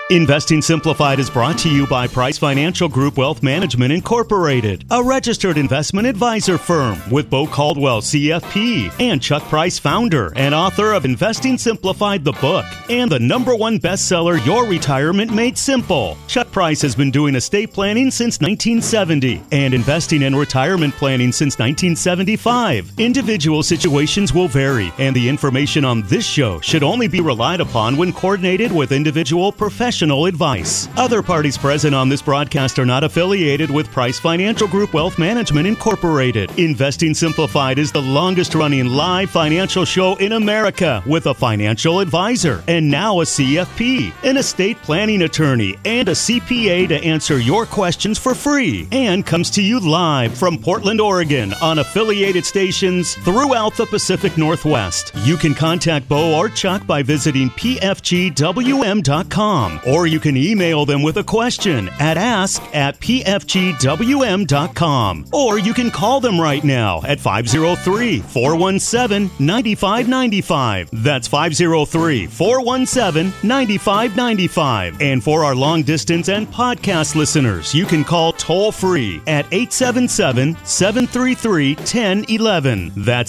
Investing Simplified is brought to you by Price Financial Group Wealth Management Incorporated, a registered investment advisor firm with Bo Caldwell, CFP, and Chuck Price, founder and author of Investing Simplified, the book, and the #1 bestseller, Your Retirement Made Simple. Chuck Price has been doing estate planning since 1970 and investing in retirement planning since 1975. Individual situations will vary, and the information on this show should only be relied upon when coordinated with individual professional advice. Other parties present on this broadcast are not affiliated with Price Financial Group Wealth Management Incorporated. Investing Simplified is the longest-running live financial show in America with a financial advisor and now a CFP, an estate planning attorney, and a CPA to answer your questions for free, and comes to you live from Portland, Oregon on affiliated stations throughout the Pacific Northwest. You can contact Bo or Chuck by visiting pfgwm.com. Or you can email them with a question at ask@pfgwm.com. Or you can call them right now at 503-417-9595. That's 503-417-9595. And for our long distance and podcast listeners, you can call toll free at 877-733-1011. That's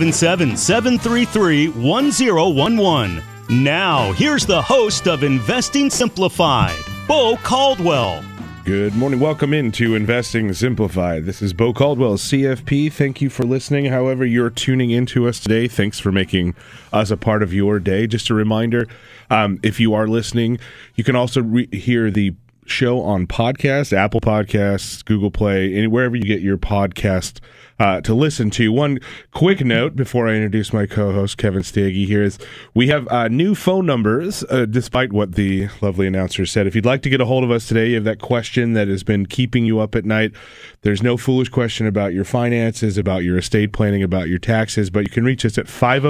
877-733-1011. Now, here's the host of Investing Simplified, Bo Caldwell. Good morning. Welcome into Investing Simplified. This is Bo Caldwell, CFP. Thank you for listening. However, you're tuning into us today. Thanks for making us a part of your day. Just a reminder, if you are listening, you can also hear the show on podcasts, Apple Podcasts, Google Play, wherever you get your podcast to listen to. One quick note before I introduce my co-host, Kevin Stagey, here is we have new phone numbers, despite what the lovely announcer said. If you'd like to get a hold of us today, you have that question that has been keeping you up at night. There's no foolish question about your finances, about your estate planning, about your taxes, but you can reach us at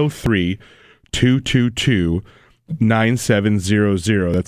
503-222-9700. That's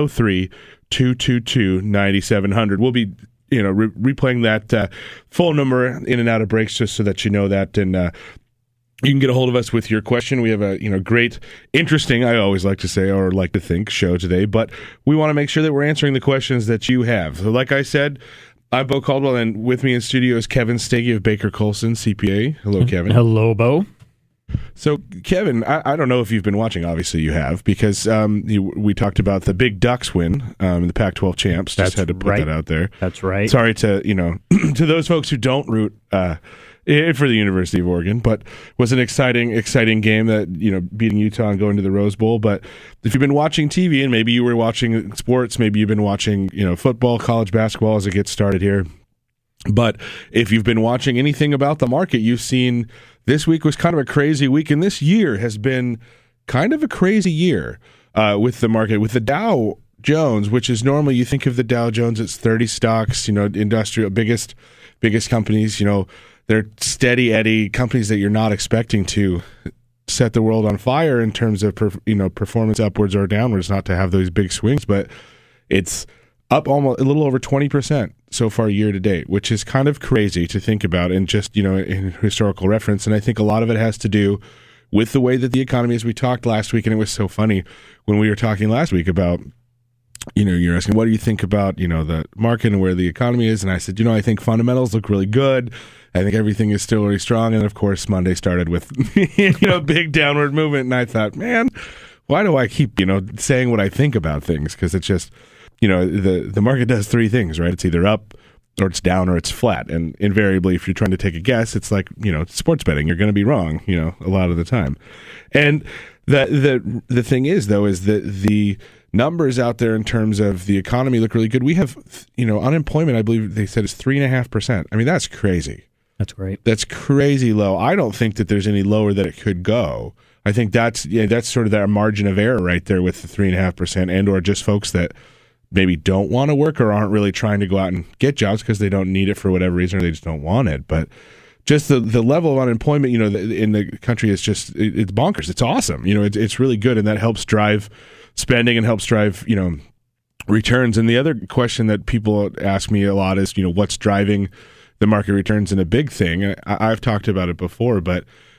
503-222-9700. We'll be replaying that phone number in and out of breaks just so that you know that, and you can get a hold of us with your question. We have a great, interesting, I always like to say or like to think, show today, but we want to make sure that we're answering the questions that you have. So like I said, I'm Bo Caldwell, and with me in studio is Kevin Stagey of Baker Colson, CPA. Hello, Kevin. Hello, Bo. So, Kevin, I don't know if you've been watching. Obviously, you have, because we talked about the Big Ducks win in the Pac-12 champs. Just had to put that out there. That's right. Sorry to to those folks who don't root for the University of Oregon, but was an exciting game that beating Utah and going to the Rose Bowl. But if you've been watching TV, and maybe you were watching sports, maybe you've been watching football, college basketball as it gets started here. But if you've been watching anything about the market, you've seen this week was kind of a crazy week, and this year has been kind of a crazy year with the market. With the Dow Jones, which is normally, you think of the Dow Jones, it's 30 stocks, industrial, biggest companies, they're steady Eddie companies that you're not expecting to set the world on fire in terms of performance upwards or downwards, not to have those big swings, but it's up almost a little over 20% so far year to date, which is kind of crazy to think about, and just in historical reference. And I think a lot of it has to do with the way that the economy, as we talked last week, and it was so funny when we were talking last week about, you're asking, what do you think about the market and where the economy is? And I said, I think fundamentals look really good. I think everything is still really strong. And of course, Monday started with big downward movement, and I thought, man, why do I keep saying what I think about things? Because it's just the market does three things, right? It's either up, or it's down, or it's flat. And invariably, if you're trying to take a guess, it's like, sports betting. You're going to be wrong, a lot of the time. And the thing is, though, is that the numbers out there in terms of the economy look really good. We have, unemployment, I believe they said, is 3.5%. I mean, that's crazy. That's great. That's crazy low. I don't think that there's any lower that it could go. I think that's sort of that margin of error right there with the 3.5%, and or just folks that maybe don't want to work or aren't really trying to go out and get jobs because they don't need it for whatever reason, or they just don't want it. But just the level of unemployment, in the country is just, it's bonkers. It's awesome. It's really good, and that helps drive spending and helps drive, returns. And the other question that people ask me a lot is, what's driving the market returns? And a big thing, I've talked about it before, but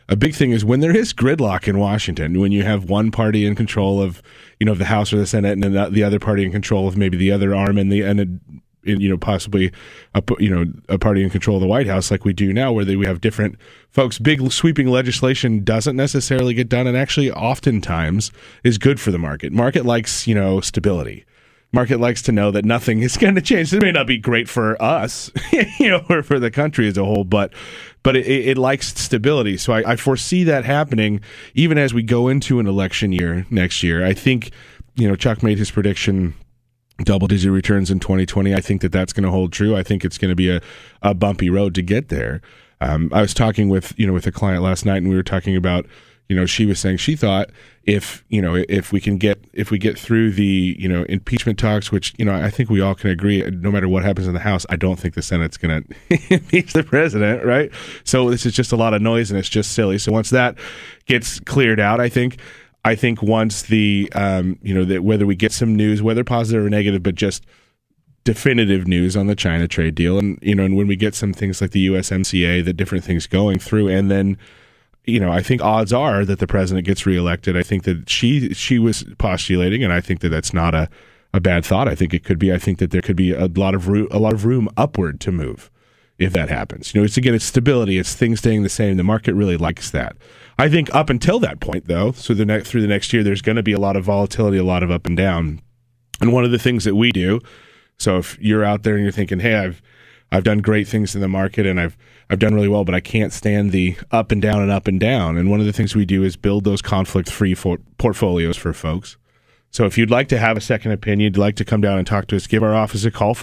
a big thing is when there is gridlock in Washington, when you have one party in control of, the House or the Senate, and then the other party in control of maybe the other arm, and possibly a party in control of the White House, like we do now, where we have different folks. Big sweeping legislation doesn't necessarily get done, and actually oftentimes is good for the market. Market likes stability. Market likes to know that nothing is going to change. It may not be great for us, or for the country as a whole, but it likes stability. So I foresee that happening even as we go into an election year next year. I think, Chuck made his prediction, double-digit returns in 2020. I think that's going to hold true. I think it's going to be a bumpy road to get there. I was talking with a client last night, and we were talking about, she was saying she thought if we get through the impeachment talks, which I think we all can agree, no matter what happens in the House, I don't think the Senate's going to impeach the president, right? So this is just a lot of noise, and it's just silly. So once that gets cleared out, I think once the that whether we get some news, whether positive or negative, but just definitive news on the China trade deal, and and when we get some things like the USMCA, the different things going through, and then I think odds are that the president gets reelected. I think that she was postulating, and I think that that's not a bad thought. I think it could be. I think that there could be a lot of room upward to move if that happens. It's stability. It's things staying the same. The market really likes that. I think up until that point, though, so through the next year, there's going to be a lot of volatility, a lot of up and down. And one of the things that we do, so if you're out there and you're thinking, hey, I've done great things in the market and I've done really well, but I can't stand the up and down and up and down. And one of the things we do is build those conflict-free portfolios for folks. So if you'd like to have a second opinion, you'd like to come down and talk to us, give our office a call,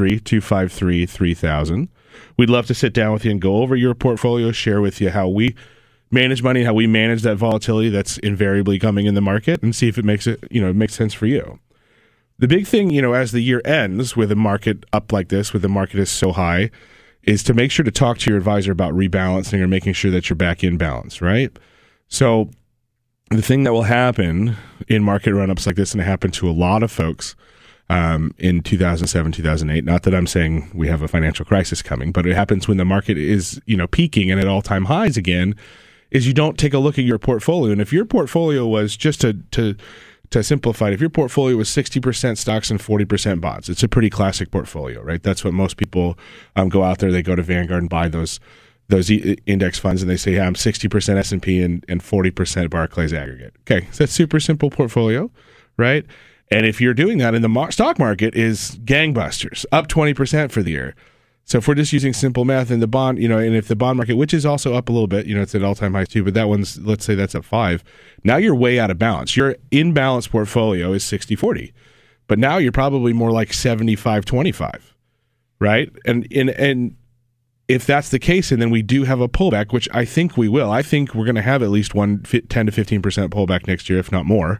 503-253-3000. We'd love to sit down with you and go over your portfolio, share with you how we manage money, how we manage that volatility that's invariably coming in the market, and see if it makes sense for you. The big thing, as the year ends with a market up like this, with the market is so high, is to make sure to talk to your advisor about rebalancing or making sure that you're back in balance, right? So the thing that will happen in market run-ups like this, and it happened to a lot of folks in 2007, 2008, not that I'm saying we have a financial crisis coming, but it happens when the market is, peaking and at all-time highs again, is you don't take a look at your portfolio. And if your portfolio was, just to simplify it, if your portfolio was 60% stocks and 40% bonds, it's a pretty classic portfolio, right? That's what most people go out there, they go to Vanguard and buy those index funds, and they say, yeah, I'm 60% S&P and 40% Barclays aggregate. Okay, so that's super simple portfolio, right? And if you're doing that, and the stock market is gangbusters, up 20% for the year. So if we're just using simple math in the bond, and if the bond market, which is also up a little bit, it's at all-time highs too, but that one's, let's say that's at 5. Now you're way out of balance. Your in-balance portfolio is 60-40, but now you're probably more like 75-25, right? And if that's the case, and then we do have a pullback, which I think we will. I think we're going to have at least 10 to 15% pullback next year, if not more,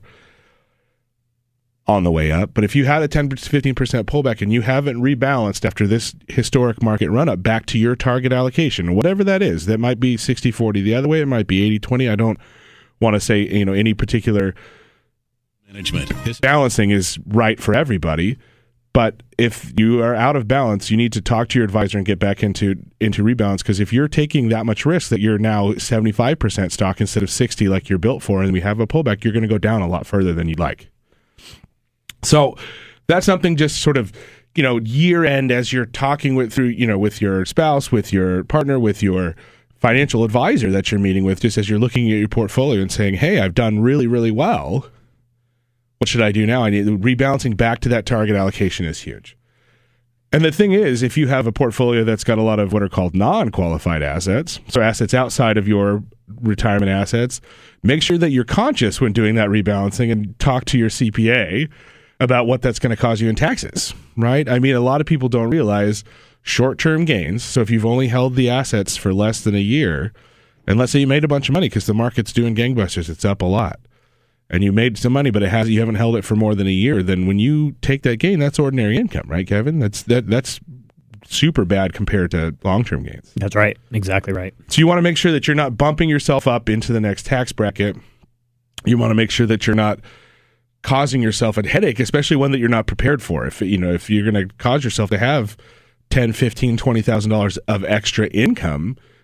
on the way up. But if you had a 10 to 15% pullback and you haven't rebalanced after this historic market run-up back to your target allocation, whatever that is, that might be 60-40 the other way, it might be 80-20. I don't want to say any particular management. Balancing is right for everybody, but if you are out of balance, you need to talk to your advisor and get back into rebalance, because if you're taking that much risk that you're now 75% stock instead of 60 like you're built for, and we have a pullback, you're going to go down a lot further than you'd like. So that's something just sort of, year end, as you're talking with your spouse, with your partner, with your financial advisor that you're meeting with, just as you're looking at your portfolio and saying, hey, I've done really, really well. What should I do now? Rebalancing back to that target allocation is huge. And the thing is, if you have a portfolio that's got a lot of what are called non-qualified assets, so assets outside of your retirement assets, make sure that you're conscious when doing that rebalancing and talk to your CPA about what that's going to cause you in taxes, right? A lot of people don't realize short-term gains. So if you've only held the assets for less than a year, and let's say you made a bunch of money because the market's doing gangbusters, it's up a lot, and you made some money, but you haven't held it for more than a year, then when you take that gain, that's ordinary income, right, Kevin? That's super bad compared to long-term gains. That's right. Exactly right. So you want to make sure that you're not bumping yourself up into the next tax bracket. You want to make sure that you're not causing yourself a headache, especially one that you're not prepared for. If you're going to cause yourself to have $10,000, $15,000, $20,000 of extra income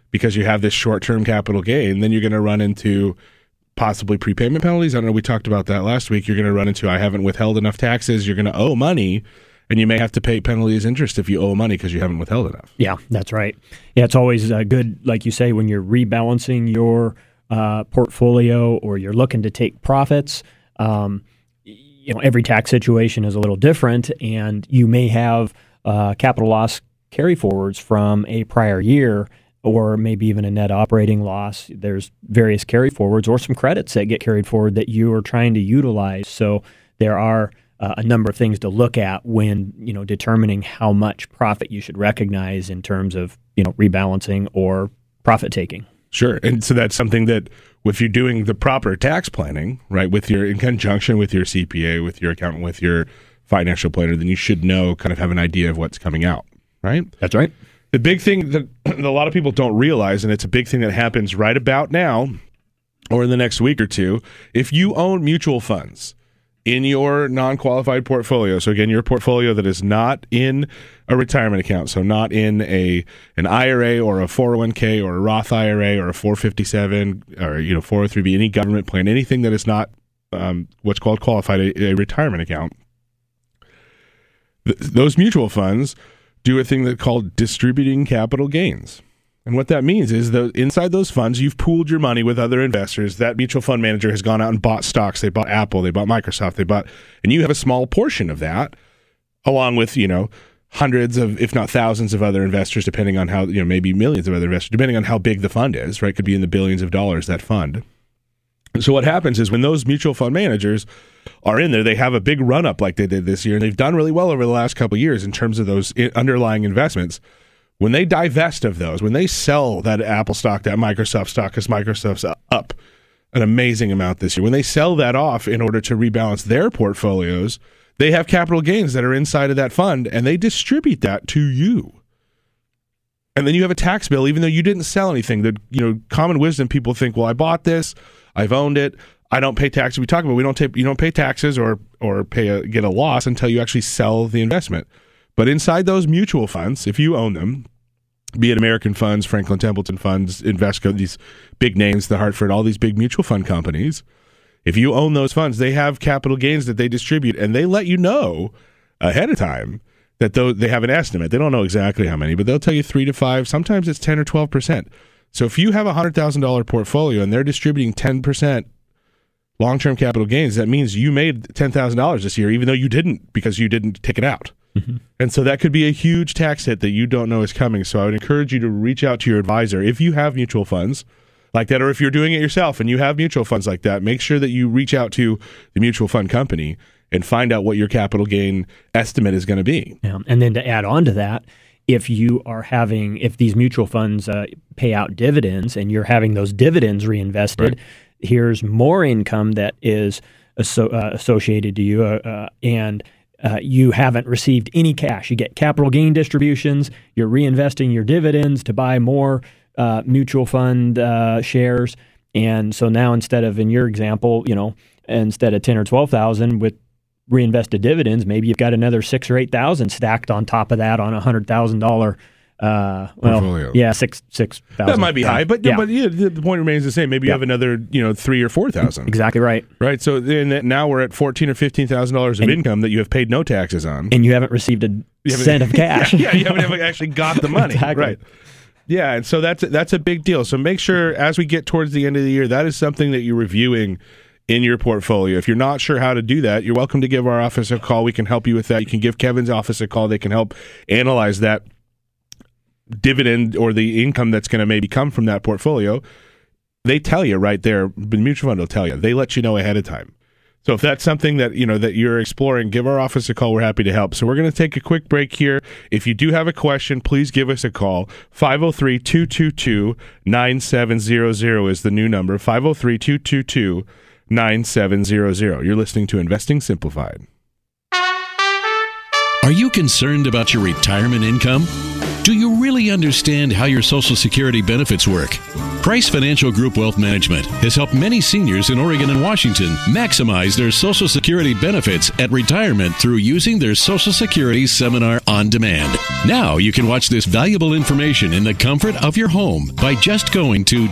because you have this short-term capital gain, then you're going to run into possibly prepayment penalties. I don't know, we talked about that last week. You're going to run into, I haven't withheld enough taxes. You're going to owe money, and you may have to pay penalties interest if you owe money because you haven't withheld enough. Yeah, that's right. Yeah, it's always good, like you say, when you're rebalancing your portfolio or you're looking to take profits. Every tax situation is a little different, and you may have capital loss carryforwards from a prior year, or maybe even a net operating loss. There's various carryforwards or some credits that get carried forward that you are trying to utilize. So there are a number of things to look at when determining how much profit you should recognize in terms of rebalancing or profit taking. Sure, and so that's something that if you're doing the proper tax planning, right, in conjunction with your CPA, with your accountant, with your financial planner, then you should kind of have an idea of what's coming out, right? That's right. The big thing that a lot of people don't realize, and it's a big thing that happens right about now or in the next week or two, if you own mutual funds in your non-qualified portfolio, so again, your portfolio that is not in a retirement account, so not in an IRA or a 401k or a Roth IRA or a 457 or 403b, any government plan, anything that is not what's called qualified, a retirement account, those mutual funds do a thing that's called distributing capital gains. And what that means is that inside those funds, you've pooled your money with other investors. That mutual fund manager has gone out and bought stocks. They bought Apple, they bought Microsoft, and you have a small portion of that, along with, hundreds of, if not thousands of other investors, depending on how, maybe millions of other investors, depending on how big the fund is, right? Could be in the billions of dollars, that fund. So what happens is when those mutual fund managers are in there, they have a big run-up like they did this year, and they've done really well over the last couple of years in terms of those underlying investments. When they divest of those, when they sell that Apple stock, that Microsoft stock, because Microsoft's up an amazing amount this year, when they sell that off in order to rebalance their portfolios, they have capital gains that are inside of that fund, and they distribute that to you. And then you have a tax bill, even though you didn't sell anything. The common wisdom, people think, well, I bought this, I've owned it, I don't pay taxes. We talk about you don't pay taxes or get a loss until you actually sell the investment. But inside those mutual funds, if you own them, be it American Funds, Franklin Templeton Funds, Invesco, these big names, the Hartford, all these big mutual fund companies, if you own those funds, they have capital gains that they distribute, and they let you know ahead of time that they have an estimate. They don't know exactly how many, but they'll tell you 3 to 5. Sometimes it's 10 or 12%. So if you have a $100,000 portfolio and they're distributing 10% long-term capital gains, that means you made $10,000 this year, even though you didn't, because you didn't take it out. Mm-hmm. And so that could be a huge tax hit that you don't know is coming. So I would encourage you to reach out to your advisor if you have mutual funds like that, or if you're doing it yourself and you have mutual funds like that, make sure that you reach out to the mutual fund company and find out what your capital gain estimate is going to be. Yeah. And then to add on to that, if these mutual funds pay out dividends and you're having those dividends reinvested, right, here's more income that is associated to you, and you haven't received any cash. You get capital gain distributions, you're reinvesting your dividends to buy more mutual fund shares. And so now instead of, in your example, instead of 10 or 12,000 with reinvested dividends, maybe you've got another 6 or 8,000 stacked on top of that on $100,000 portfolio. Yeah, 6,000. That might be high, but the point remains the same. Maybe you have another 3,000 or 4,000. Exactly right. Right. So then now we're at $14,000 or $15,000 of income that you have paid no taxes on, and you haven't received a cent of cash. you haven't actually got the money. Exactly. Right. Yeah, and so that's a big deal. So make sure as we get towards the end of the year, that is something that you're reviewing in your portfolio. If you're not sure how to do that, you're welcome to give our office a call. We can help you with that. You can give Kevin's office a call. They can help analyze that dividend or the income that's going to maybe come from that portfolio. They tell you right there. The mutual fund will tell you. They let you know ahead of time. So if that's something that that you're exploring, give our office a call. We're happy to help. So we're going to take a quick break here. If you do have a question, please give us a call. 503-222-9700 is the new number. 503-222-9700. You're listening to Investing Simplified. Are you concerned about your retirement income? Do you really understand how your Social Security benefits work? Price Financial Group Wealth Management has helped many seniors in Oregon and Washington maximize their Social Security benefits at retirement through using their Social Security Seminar on demand. Now you can watch this valuable information in the comfort of your home by just going to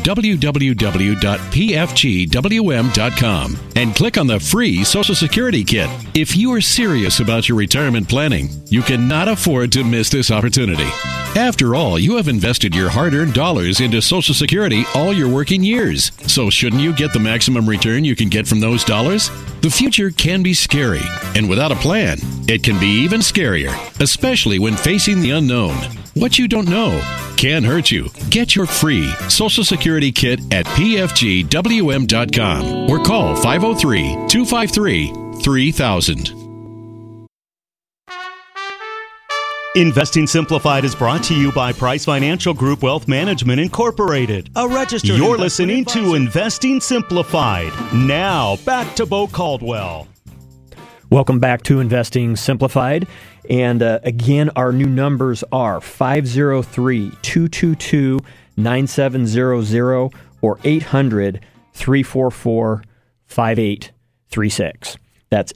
www.pfgwm.com and click on the free Social Security Kit. If you are serious about your retirement planning, you cannot afford to miss this opportunity. After all, you have invested your hard-earned dollars into Social Security all your working years. So shouldn't you get the maximum return you can get from those dollars? The future can be scary, and without a plan, it can be even scarier, especially when facing the unknown. What you don't know can hurt you. Get your free Social Security Kit at pfgwm.com or call 503-253-3000. Investing Simplified is brought to you by Price Financial Group Wealth Management Incorporated, a registered. You're listening to Investing Simplified. Now, back to Bo Caldwell. Welcome back to Investing Simplified. And again, our new numbers are 503-222-9700 or 800-344-5836. That's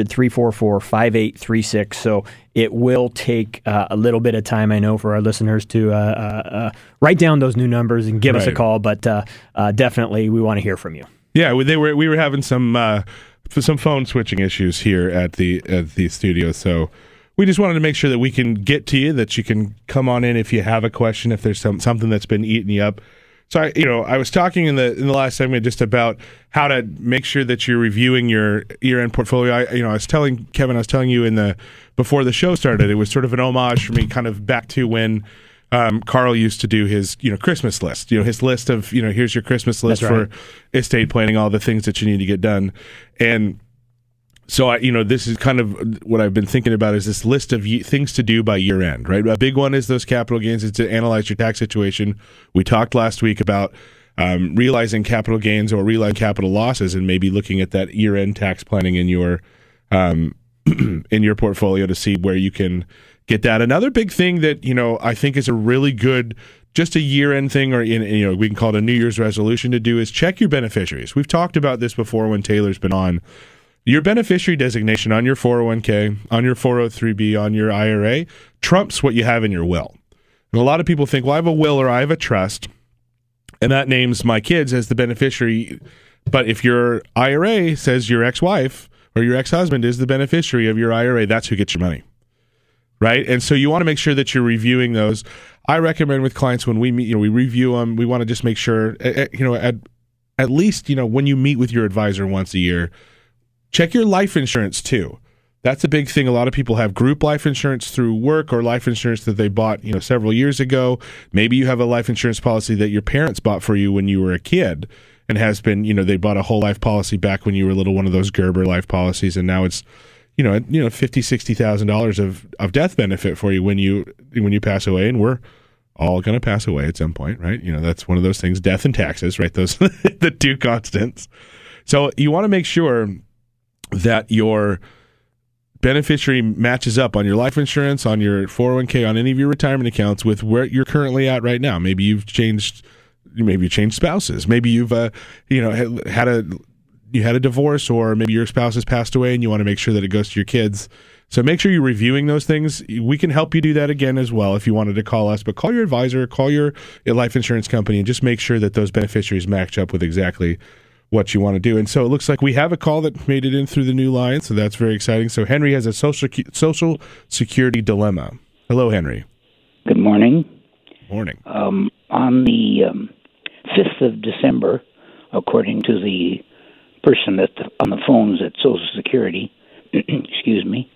800-344-5836. So it will take a little bit of time, I know, for our listeners to write down those new numbers and give us a call. But definitely, we want to hear from you. Yeah, we were having some phone switching issues here at the studio. So we just wanted to make sure that we can get to you, that you can come on in if you have a question, if there's something that's been eating you up. So I was talking in the last segment just about how to make sure that you're reviewing your year-end portfolio. I was telling Kevin, you before the show started, it was sort of an homage for me, kind of back to when Carl used to do his Christmas list. His list of here's your Christmas list for estate planning, all the things that you need to get done, and so this is kind of what I've been thinking about is this list of things to do by year end, right? A big one is those capital gains. It's to analyze your tax situation. We talked last week about realizing capital gains or realizing capital losses, and maybe looking at that year end tax planning in your in your portfolio to see where you can get that. Another big thing that I think is a really good, just a year end thing, or we can call it a New Year's resolution to do, is check your beneficiaries. We've talked about this before when Taylor's been on. Your beneficiary designation on your 401k, on your 403b, on your IRA trumps what you have in your will. And a lot of people think, well, I have a will or I have a trust, and that names my kids as the beneficiary. But if your IRA says your ex-wife or your ex-husband is the beneficiary of your IRA, that's who gets your money, right? And so you want to make sure that you're reviewing those. I recommend with clients when we meet, we review them. We want to just make sure, at least, when you meet with your advisor once a year, check your life insurance too. That's a big thing. A lot of people have group life insurance through work or life insurance that they bought, several years ago. Maybe you have a life insurance policy that your parents bought for you when you were a kid and has been, they bought a whole life policy back when you were little, one of those Gerber life policies, and now it's, $50,000-$60,000 of death benefit for you when you pass away, and we're all going to pass away at some point, right? That's one of those things, death and taxes, right? Those the two constants. So you want to make sure that your beneficiary matches up on your life insurance, on your 401k, on any of your retirement accounts with where you're currently at right now. Maybe you changed spouses. Maybe you've had a divorce, or maybe your spouse has passed away and you want to make sure that it goes to your kids. So make sure you're reviewing those things. We can help you do that again as well if you wanted to call us, but call your advisor, call your life insurance company, and just make sure that those beneficiaries match up with exactly what you want to do. And so it looks like we have a call that made it in through the new line, so that's very exciting. So Henry has a social security dilemma. Hello, Henry. Good morning. Morning. On the 5th of December, according to the person on the phones at Social Security, excuse me,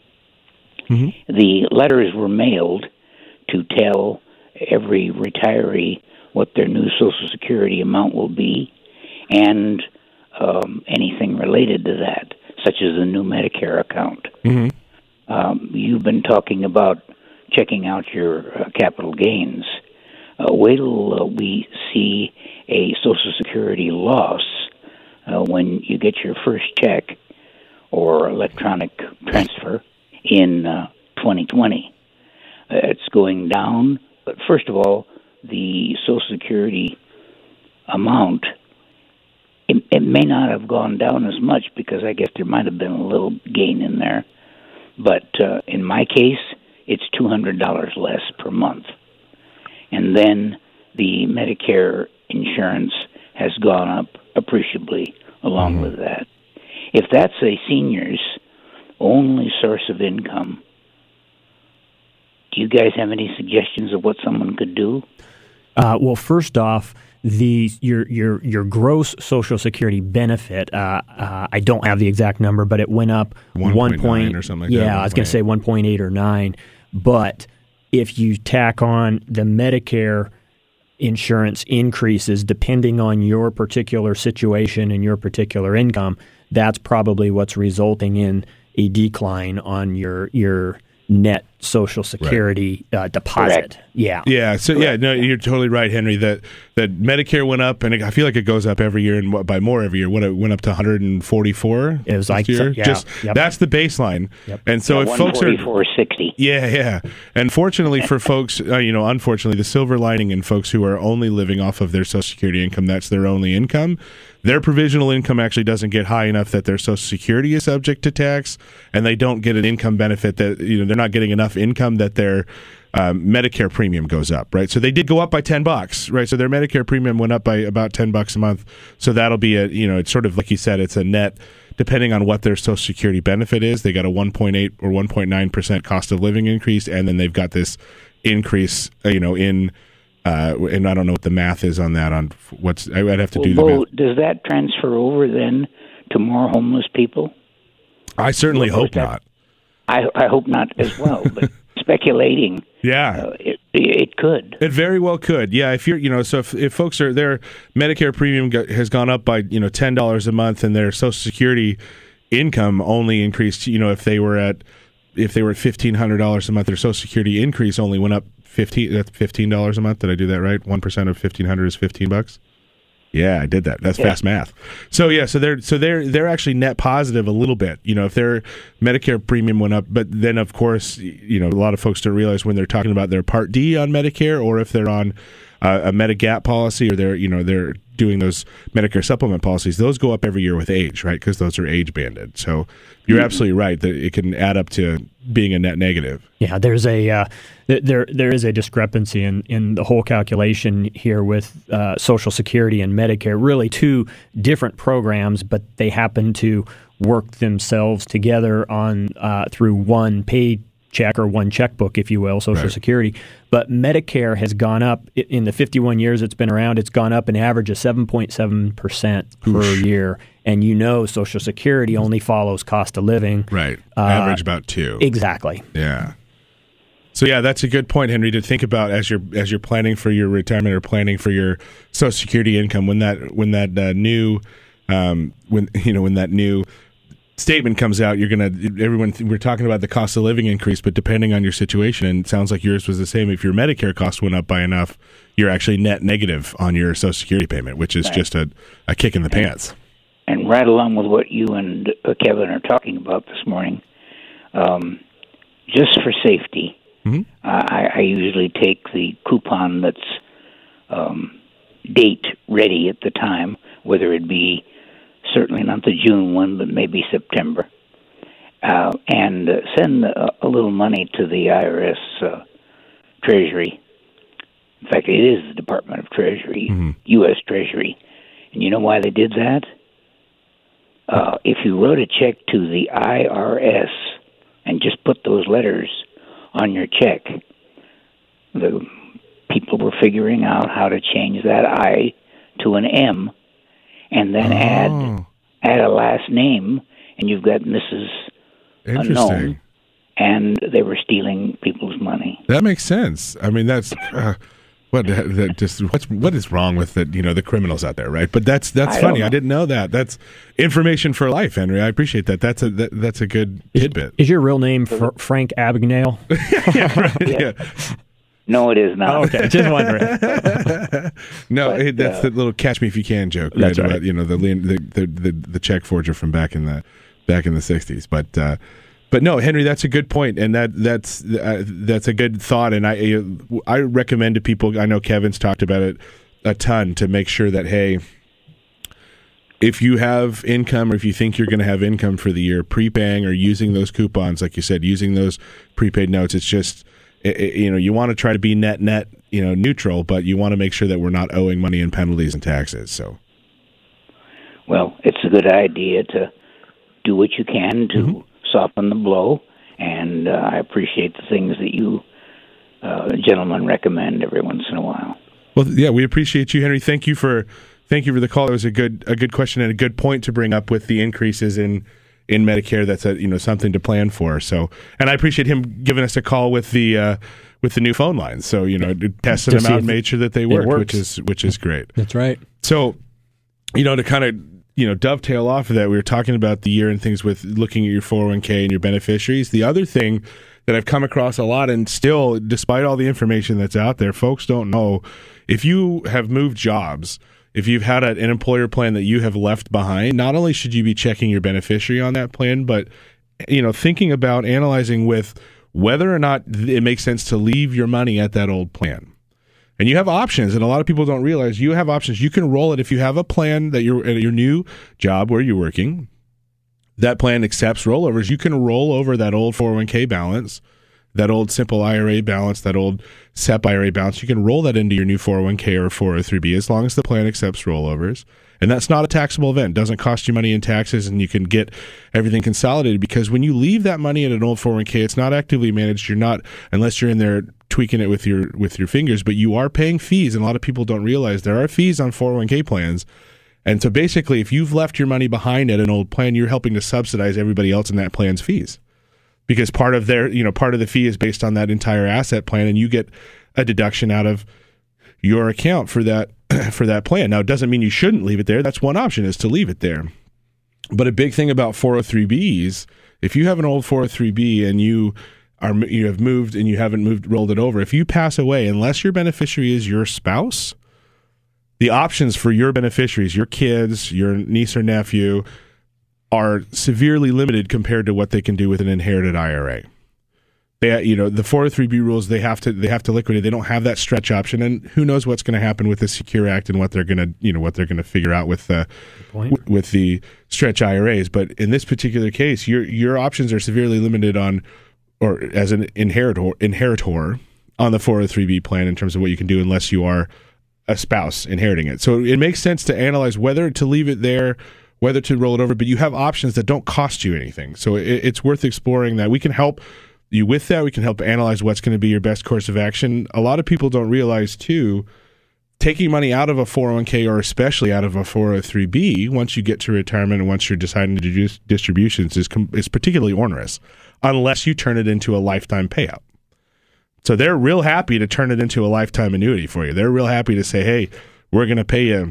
the letters were mailed to tell every retiree what their new Social Security amount will be, and anything related to that, such as a new Medicare account. You've been talking about checking out your capital gains. Wait till we see a Social Security loss when you get your first check or electronic transfer in 2020. It's going down, but first of all, the Social Security amount, it may not have gone down as much because I guess there might have been a little gain in there. But in my case, it's $200 less per month. And then the Medicare insurance has gone up appreciably along with that. If that's a senior's only source of income, do you guys have any suggestions of what someone could do? Well, first off, your gross Social Security benefit. I don't have the exact number, but it went up 1.9 or something like that. Yeah, I was going to say 1.8 or 9. But if you tack on the Medicare insurance increases, depending on your particular situation and your particular income, that's probably what's resulting in a decline on your net Social Security deposit. Correct. Yeah. So no, you're totally right, Henry. That Medicare went up, and I feel like it goes up every year, and by more every year. What, it went up to 144. It was like year. That's the baseline. Yep. And so if folks are 144.60. Yeah. And fortunately for folks, unfortunately, the silver lining in folks who are only living off of their Social Security income, that's their only income. Their provisional income actually doesn't get high enough that their Social Security is subject to tax, and they don't get an income benefit that they're not getting enough income that their Medicare premium goes up, right? So they did go up by $10, right? So their Medicare premium went up by about $10 a month. So that'll be it's sort of like you said, it's a net. Depending on what their Social Security benefit is, they got a 1.8 or 1.9% cost of living increase, and then they've got this increase, in. And I don't know what the math is on that. I'd have to do the math. Does that transfer over then to more homeless people? I certainly hope not. I hope not as well. But speculating, it could. It very well could. Yeah, if you're, so if folks are their Medicare premium has gone up by $10 a month, and their Social Security income only increased, if they were at $1,500 a month, their Social Security increase only went up that's $15 a month. Did I do that right? 1% of $1,500 is $15. Yeah, I did that. That's fast math. So they're actually net positive a little bit. If their Medicare premium went up, but then of course, a lot of folks don't realize when they're talking about their Part D on Medicare, or if they're on a Medigap policy, or they're doing those Medicare supplement policies, those go up every year with age, right? Because those are age banded. So you're absolutely right that it can add up to being a net negative. Yeah, there's there is a discrepancy in the whole calculation here with Social Security and Medicare. Really, two different programs, but they happen to work themselves together on through one paycheck or one checkbook, if you will, Social Security. But Medicare has gone up in the 51 years it's been around. It's gone up an average of 7.7% per year. And Social Security only follows cost of living. Right. Average about 2. Exactly. Yeah. So that's a good point, Henry, to think about as you're planning for your retirement or planning for your Social Security income. When that new statement comes out, we're talking about the cost of living increase, but depending on your situation, and it sounds like yours was the same. If your Medicare cost went up by enough, you're actually net negative on your Social Security payment, which is just a kick in the pants. And right along with what you and Kevin are talking about this morning, just for safety, I usually take the coupon that's date ready at the time, whether it be certainly not the June one, but maybe September, and send a little money to the IRS Treasury. In fact, it is the Department of Treasury, U.S. Treasury. And you know why they did that? If you wrote a check to the IRS and just put those letters on your check, the people were figuring out how to change that I to an M, and then add a last name, and you've got Mrs. Unknown, and they were stealing people's money. That makes sense. I mean, that's what is wrong with the criminals out there, right? But that's funny. I didn't know that. That's information for life, Henry. I appreciate that. That's a good tidbit. Is your real name Frank Abagnale? Yeah, right. Yeah. No, it is not. Oh, okay, just wondering. No, that's the little "catch me if you can" joke, right? That's right. About the check forger from back in the 60s. But no, Henry, that's a good point, and that's a good thought. And I recommend to people. I know Kevin's talked about it a ton to make sure that, hey, if you have income or if you think you're going to have income for the year, prepaying or using those coupons, like you said, using those prepaid notes, it's just, you want to try to be net, neutral, but you want to make sure that we're not owing money in penalties and taxes. So, well, it's a good idea to do what you can to soften the blow, and I appreciate the things that you gentlemen recommend every once in a while. Well, yeah, we appreciate you, Henry. Thank you for the call. It was a good question and a good point to bring up with the increases in Medicare. That's something to plan for. So, and I appreciate him giving us a call with the new phone lines. So, tested them out and made sure that they worked, which is great. That's right. So, to kind of dovetail off of that, we were talking about the year and things with looking at your 401k and your beneficiaries. The other thing that I've come across a lot, and still, despite all the information that's out there, folks don't know, if you have moved jobs, if you've had an employer plan that you have left behind, not only should you be checking your beneficiary on that plan, but thinking about analyzing with whether or not it makes sense to leave your money at that old plan. And you have options, and a lot of people don't realize you have options. You can roll it if you have a plan that you're at your new job where you're working. That plan accepts rollovers. You can roll over that old 401k balance, that old simple IRA balance, that old SEP IRA balance. You can roll that into your new 401k or 403b as long as the plan accepts rollovers. And that's not a taxable event. It doesn't cost you money in taxes, and you can get everything consolidated, because when you leave that money in an old 401k, it's not actively managed. You're not, unless you're in there tweaking it with your fingers, but you are paying fees. And a lot of people don't realize there are fees on 401k plans. And so basically, if you've left your money behind at an old plan, you're helping to subsidize everybody else in that plan's fees, because part of the fee is based on that entire asset plan, and you get a deduction out of your account for that plan. Now, it doesn't mean you shouldn't leave it there. That's one option, is to leave it there. But a big thing about 403bs, if you have an old 403b and you have moved and you haven't rolled it over, if you pass away, unless your beneficiary is your spouse, the options for your beneficiaries, your kids, your niece or nephew, are severely limited compared to what they can do with an inherited IRA. The 403b rules, they have to liquidate. They don't have that stretch option, and who knows what's going to happen with the Secure Act and what they're going to figure out with the stretch IRAs. But in this particular case, your options are severely limited on, or as an inheritor on the 403b plan, in terms of what you can do unless you are a spouse inheriting it. So it makes sense to analyze whether to leave it there, whether to roll it over, but you have options that don't cost you anything. So it's worth exploring that. We can help you with that. We can help analyze what's going to be your best course of action. A lot of people don't realize, too, taking money out of a 401k, or especially out of a 403b, once you get to retirement and once you're deciding to do distributions, is particularly onerous, unless you turn it into a lifetime payout. So they're real happy to turn it into a lifetime annuity for you. They're real happy to say, hey, we're going to pay you,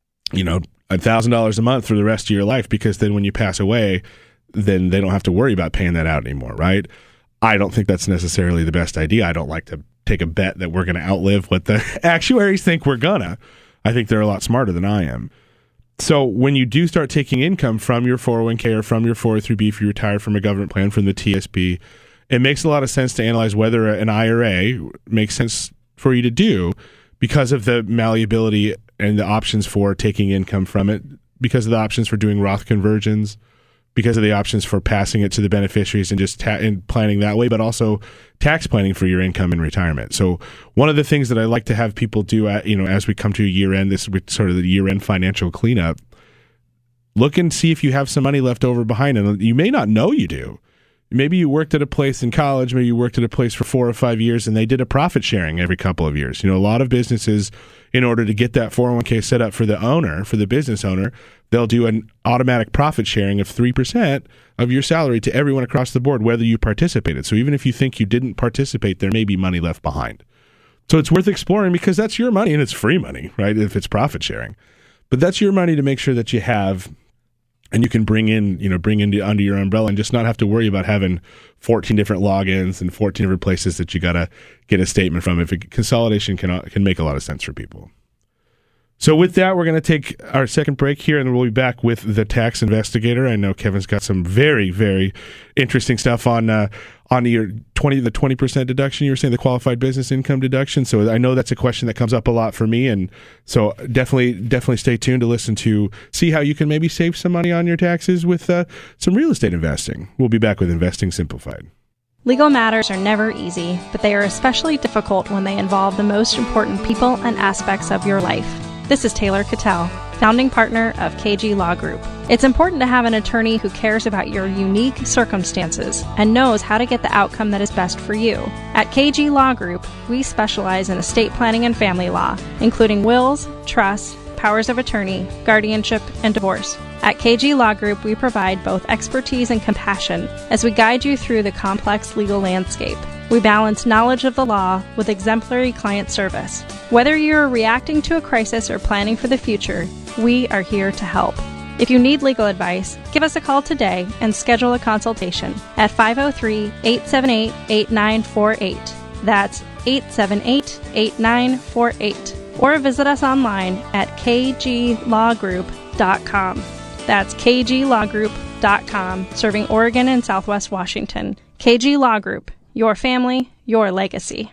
$1,000 a month for the rest of your life, because then when you pass away, then they don't have to worry about paying that out anymore, right? I don't think that's necessarily the best idea. I don't like to take a bet that we're going to outlive what the actuaries think we're gonna. I think they're a lot smarter than I am. So when you do start taking income from your 401k or from your 403b, if you retire from a government plan, from the TSP, it makes a lot of sense to analyze whether an IRA makes sense for you to do, because of the malleability and the options for taking income from it, because of the options for doing Roth conversions, because of the options for passing it to the beneficiaries and just planning that way, but also tax planning for your income in retirement. So one of the things that I like to have people do, as we come to year end, this is sort of the year end financial cleanup, look and see if you have some money left over behind, and you may not know you do. Maybe you worked at a place in college, maybe you worked at a place for 4 or 5 years, and they did a profit sharing every couple of years. A lot of businesses, in order to get that 401k set up for the business owner, they'll do an automatic profit sharing of 3% of your salary to everyone across the board, whether you participated. So even if you think you didn't participate, there may be money left behind. So it's worth exploring, because that's your money, and it's free money, right, if it's profit sharing. But that's your money to make sure that you have, and you can bring under your umbrella, and just not have to worry about having 14 different logins and 14 different places that you got to get a statement from. Consolidation can make a lot of sense for people. So with that, we're going to take our second break here, and we'll be back with the tax investigator. I know Kevin's got some very, very interesting stuff on your the 20% deduction. You were saying the qualified business income deduction. So I know that's a question that comes up a lot for me, and so definitely stay tuned to listen to see how you can maybe save some money on your taxes with some real estate investing. We'll be back with Investing Simplified. Legal matters are never easy, but they are especially difficult when they involve the most important people and aspects of your life. This is Taylor Cattell, founding partner of KG Law Group. It's important to have an attorney who cares about your unique circumstances and knows how to get the outcome that is best for you. At KG Law Group, we specialize in estate planning and family law, including wills, trusts, powers of attorney, guardianship, and divorce. At KG Law Group, we provide both expertise and compassion as we guide you through the complex legal landscape. We balance knowledge of the law with exemplary client service. Whether you're reacting to a crisis or planning for the future, we are here to help. If you need legal advice, give us a call today and schedule a consultation at 503-878-8948. That's 878-8948. Or visit us online at kglawgroup.com. That's kglawgroup.com, serving Oregon and Southwest Washington. KG Law Group, your family, your legacy.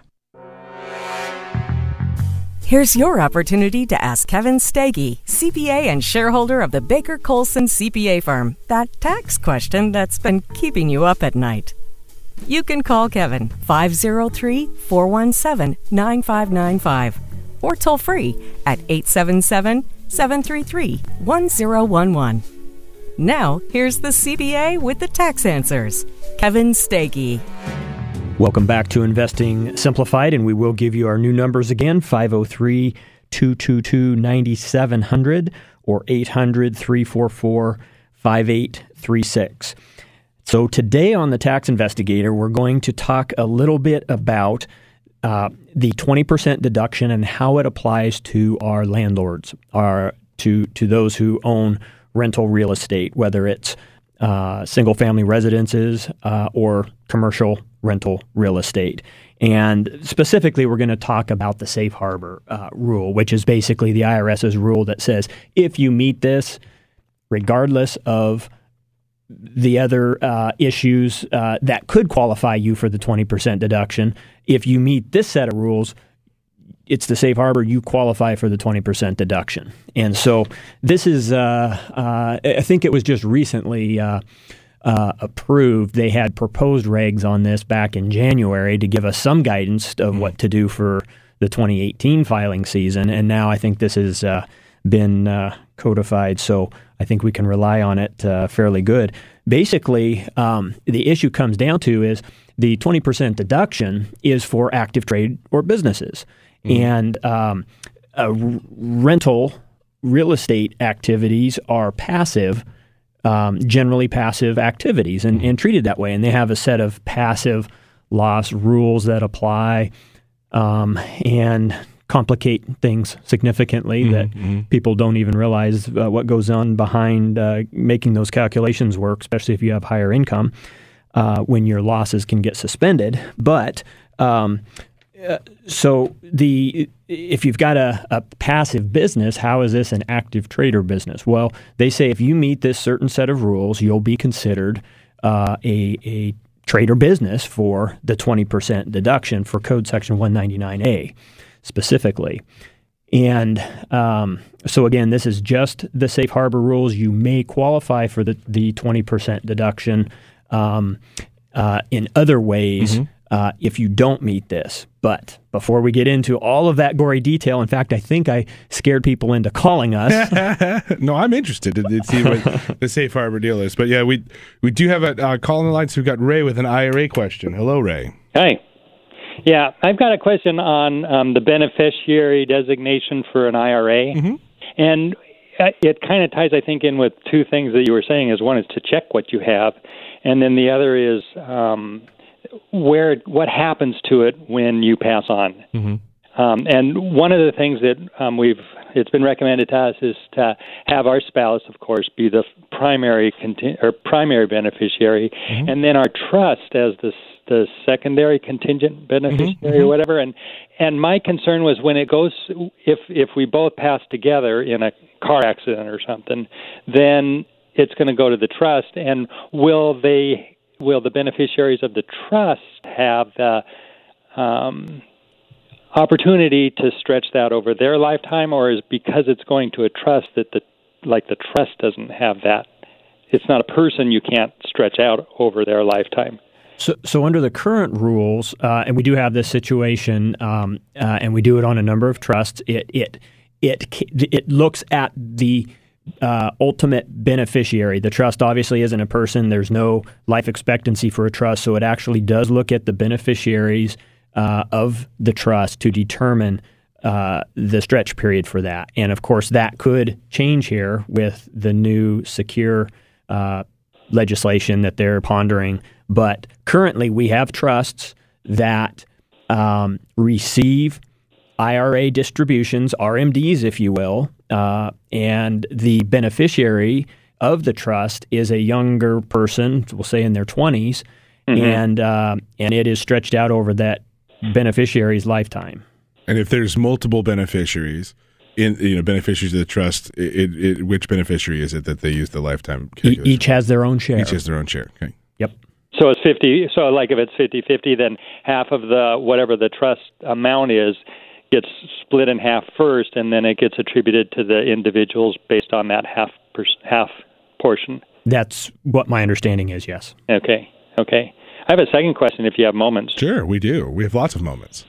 Here's your opportunity to ask Kevin Steggy, CPA and shareholder of the Baker Colson CPA firm, that tax question that's been keeping you up at night. You can call Kevin 503-417-9595 or toll free at 877-733-1011. Now, here's the CPA with the tax answers, Kevin Steggy. Welcome back to Investing Simplified, and we will give you our new numbers again, 503-222-9700 or 800-344-5836. So today on the Tax Investigator, we're going to talk a little bit about the 20% deduction and how it applies to our landlords, to those who own rental real estate, whether it's single-family residences or commercial rental real estate. And specifically, we're going to talk about the safe harbor rule, which is basically the IRS's rule that says if you meet this, regardless of the other issues that could qualify you for the 20% deduction, if you meet this set of rules, it's the safe harbor, you qualify for the 20% deduction. And so this is, I think it was just recently approved. They had proposed regs on this back in January to give us some guidance of what to do for the 2018 filing season. And now I think this has been codified, so I think we can rely on it fairly good. Basically, the issue comes down to is the 20% deduction is for active trade or businesses. And rental real estate activities are passive, generally passive activities and treated that way. And they have a set of passive loss rules that apply and complicate things significantly that people don't even realize what goes on behind making those calculations work, especially if you have higher income, when your losses can get suspended. But so if you've got a passive business, how is this an active trader business? Well, they say if you meet this certain set of rules, you'll be considered a trader business for the 20% deduction for Code Section 199A specifically. And so again, this is just the safe harbor rules. You may qualify for the 20% deduction in other ways if you don't meet this. But before we get into all of that gory detail, in fact, I think I scared people into calling us. No, I'm interested to see what the safe harbor deal is. But yeah, we do have a call on the line, so we've got Ray with an IRA question. Hello, Ray. Hi. Yeah, I've got a question on the beneficiary designation for an IRA. And it kind of ties, I think, in with two things that you were saying. Is one is to check what you have, and then the other is what happens to it when you pass on. And one of the things that it's been recommended to us is to have our spouse, of course, be the primary beneficiary, and then our trust as the secondary contingent beneficiary or whatever. And my concern was when it goes, if we both pass together in a car accident or something, then it's going to go to the trust. And will the beneficiaries of the trust have the opportunity to stretch that over their lifetime, or is because it's going to a trust that the trust doesn't have that? It's not a person, you can't stretch out over their lifetime. So under the current rules, and we do have this situation, and we do it on a number of trusts, it looks at the ultimate beneficiary. The trust obviously isn't a person. There's no life expectancy for a trust, so it actually does look at the beneficiaries of the trust to determine the stretch period for that. And of course, that could change here with the new secure legislation that they're pondering. But currently, we have trusts that receive IRA distributions, RMDs, if you will, and the beneficiary of the trust is a younger person, we'll say in their 20s, and it is stretched out over that beneficiary's lifetime. And if there's multiple beneficiaries, beneficiaries of the trust, which beneficiary is it that they use the lifetime calculation? Each has their own share. Each has their own share. Okay. Yep. So it's 50. So like if it's 50-50, then half of the whatever the trust amount is gets split in half first, and then it gets attributed to the individuals based on that half portion. That's what my understanding is. Yes. Okay. I have a second question if you have moments. Sure, we do. We have lots of moments.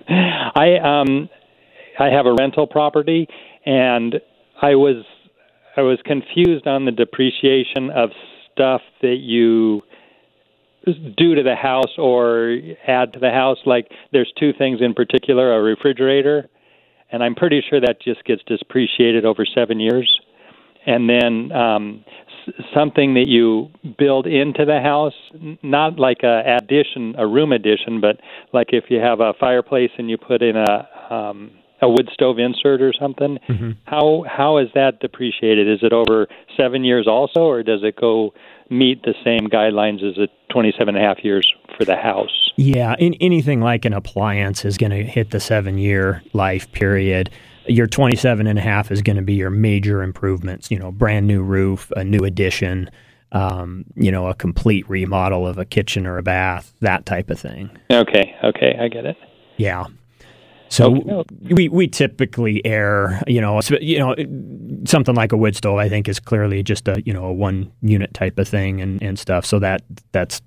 I have a rental property, and I was confused on the depreciation of stuff that you do to the house or add to the house. Like there's two things in particular, a refrigerator, and I'm pretty sure that just gets depreciated over 7 years. And then something that you build into the house, not like a room addition, but like if you have a fireplace and you put in a wood stove insert or something, how is that depreciated? Is it over 7 years also, or does it go meet the same guidelines as a 27.5 years for the house? Yeah, anything like an appliance is going to hit the 7-year life period. Your 27.5 is going to be your major improvements, brand new roof, a new addition, a complete remodel of a kitchen or a bath, that type of thing. Okay, I get it. Yeah. So we typically err, something like a wood stove, I think, is clearly just a 1 unit type of thing and stuff. So that's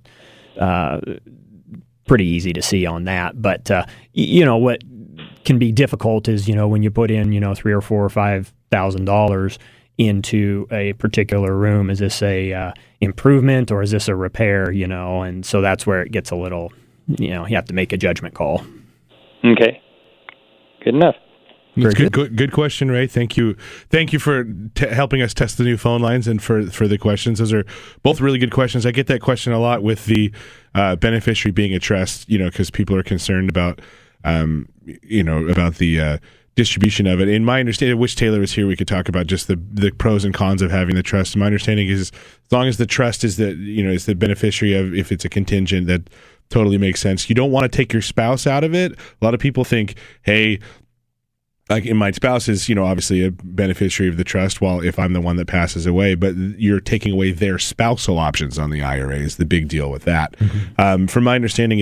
pretty easy to see on that. But what can be difficult is when you put in $3,000 or $4,000 or $5,000 into a particular room. Is this a improvement or is this a repair? And so that's where it gets a little. You have to make a judgment call. Okay. Good enough. Good question, Ray. Thank you for helping us test the new phone lines and for the questions. Those are both really good questions. I get that question a lot with the beneficiary being a trust, because people are concerned about, about the distribution of it. In my understanding, I wish Taylor was here, we could talk about just the pros and cons of having the trust. My understanding is as long as the trust is is the beneficiary of, if it's a contingent, that totally makes sense. You don't want to take your spouse out of it. A lot of people think, hey, like my spouse is, obviously a beneficiary of the trust, while if I'm the one that passes away, but you're taking away their spousal options on the IRA is the big deal with that. From my understanding,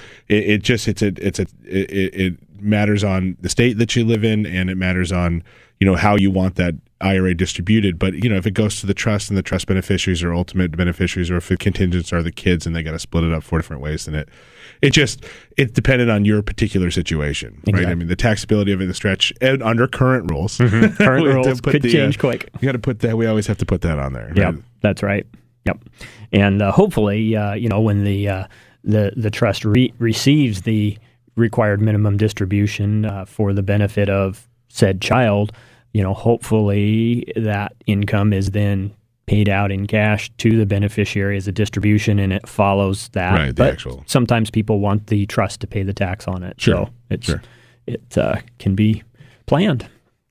it matters on the state that you live in, and it matters on, how you want that IRA distributed. But, if it goes to the trust and the trust beneficiaries are ultimate beneficiaries, or if the contingents are the kids and they got to split it up 4 different ways, then it's dependent on your particular situation, exactly. Right? I mean, the taxability of it, the stretch, and under current rules. Current rules could change quick. You got to put that. We always have to put that on there. Yep, right? That's right. Yep, and hopefully, when the trust receives the required minimum distribution for the benefit of said child, hopefully that income is then paid out in cash to the beneficiary as a distribution, and it follows that. Right, but sometimes people want the trust to pay the tax on it. Sure. So it can be planned.